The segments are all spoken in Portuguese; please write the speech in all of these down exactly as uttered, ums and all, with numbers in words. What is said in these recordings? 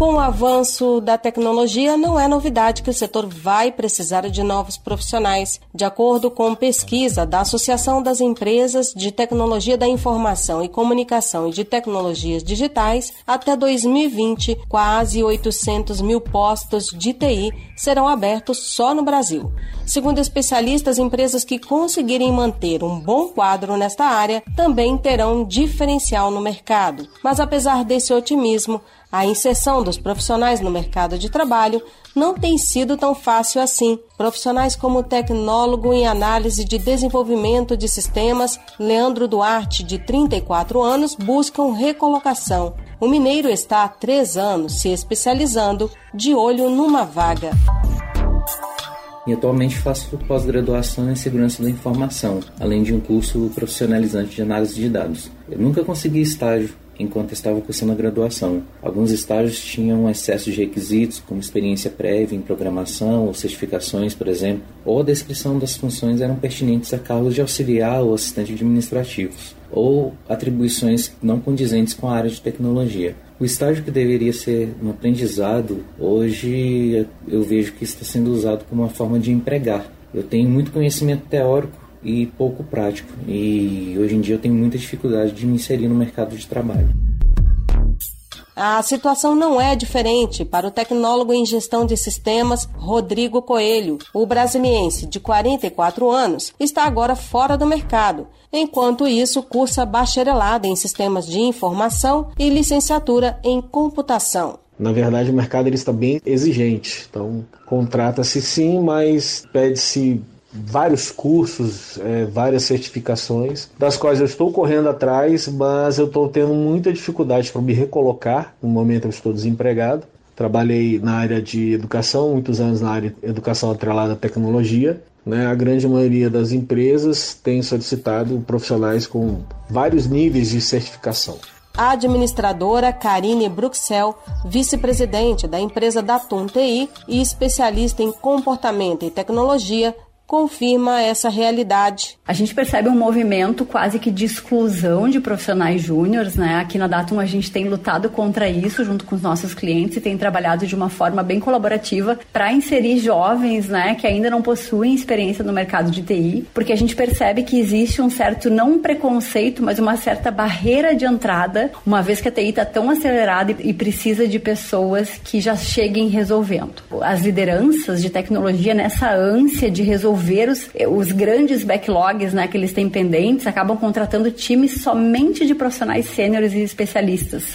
Com o avanço da tecnologia, não é novidade que o setor vai precisar de novos profissionais. De acordo com pesquisa da Associação das Empresas de Tecnologia da Informação e Comunicação e de Tecnologias Digitais, até dois mil e vinte, quase oitocentos mil postos de T I serão abertos só no Brasil. Segundo especialistas, empresas que conseguirem manter um bom quadro nesta área também terão diferencial no mercado. Mas apesar desse otimismo, a inserção dos profissionais no mercado de trabalho não tem sido tão fácil assim. Profissionais como o tecnólogo em análise de desenvolvimento de sistemas, Leandro Duarte, de trinta e quatro anos, buscam recolocação. O mineiro está há três anos se especializando, de olho numa vaga. E atualmente faço pós-graduação em segurança da informação, além de um curso profissionalizante de análise de dados. Eu nunca consegui estágio enquanto estava cursando a graduação. Alguns estágios tinham excesso de requisitos, como experiência prévia em programação ou certificações, por exemplo, ou a descrição das funções eram pertinentes a cargos de auxiliar ou assistente administrativos, ou atribuições não condizentes com a área de tecnologia. O estágio que deveria ser um aprendizado, hoje eu vejo que está sendo usado como uma forma de empregar. Eu tenho muito conhecimento teórico e pouco prático, e hoje em dia eu tenho muita dificuldade de me inserir no mercado de trabalho. A situação não é diferente para o tecnólogo em gestão de sistemas Rodrigo Coelho. O brasiliense, de quarenta e quatro anos, está agora fora do mercado. Enquanto isso, cursa bacharelado em sistemas de informação e licenciatura em computação. Na verdade, o mercado ele está bem exigente. Então, contrata-se sim, mas pede-se vários cursos, é, várias certificações, das quais eu estou correndo atrás, mas eu estou tendo muita dificuldade para me recolocar. No momento eu estou desempregado. Trabalhei na área de educação, muitos anos na área de educação atrelada à tecnologia. Né? A grande maioria das empresas tem solicitado profissionais com vários níveis de certificação. A administradora Karine Bruxel, vice-presidente da empresa Datum T I e especialista em comportamento e tecnologia, confirma essa realidade. A gente percebe um movimento quase que de exclusão de profissionais júniores, né? Aqui na Datum a gente tem lutado contra isso junto com os nossos clientes e tem trabalhado de uma forma bem colaborativa para inserir jovens, né, que ainda não possuem experiência no mercado de T I, porque a gente percebe que existe um certo, não um preconceito, mas uma certa barreira de entrada, uma vez que a T I está tão acelerada e precisa de pessoas que já cheguem resolvendo. As lideranças de tecnologia, nessa ânsia de resolver ver os, os grandes backlogs, né, que eles têm pendentes, acabam contratando times somente de profissionais sêniores e especialistas.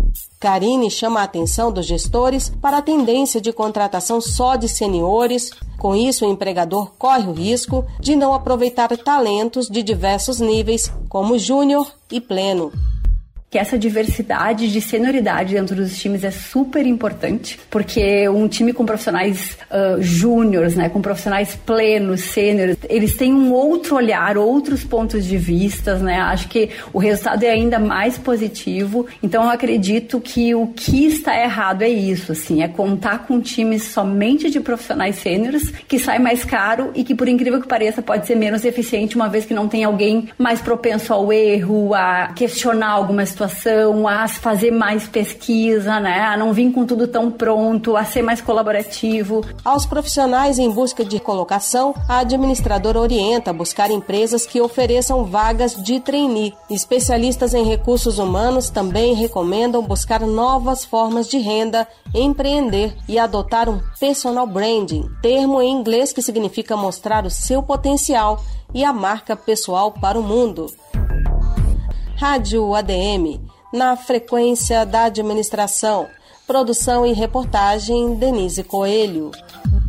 Karine chama a atenção dos gestores para a tendência de contratação só de seniores. Com isso, o empregador corre o risco de não aproveitar talentos de diversos níveis, como júnior e pleno. Que essa diversidade de senioridade dentro dos times é super importante, porque um time com profissionais uh, júniores, né, com profissionais plenos, sêniores, eles têm um outro olhar, outros pontos de vista, né? Acho que o resultado é ainda mais positivo. Então eu acredito que o que está errado é isso, assim, é contar com times somente de profissionais sêniores, que sai mais caro e que, por incrível que pareça, pode ser menos eficiente, uma vez que não tem alguém mais propenso ao erro, a questionar alguma situação, a fazer mais pesquisa, né? A não vir com tudo tão pronto, a ser mais colaborativo. Aos profissionais em busca de colocação, a administradora orienta a buscar empresas que ofereçam vagas de trainee. Especialistas em recursos humanos também recomendam buscar novas formas de renda, empreender e adotar um personal branding, termo em inglês que significa mostrar o seu potencial e a marca pessoal para o mundo. Rádio A D M, na frequência da administração. Produção e reportagem, Denise Coelho.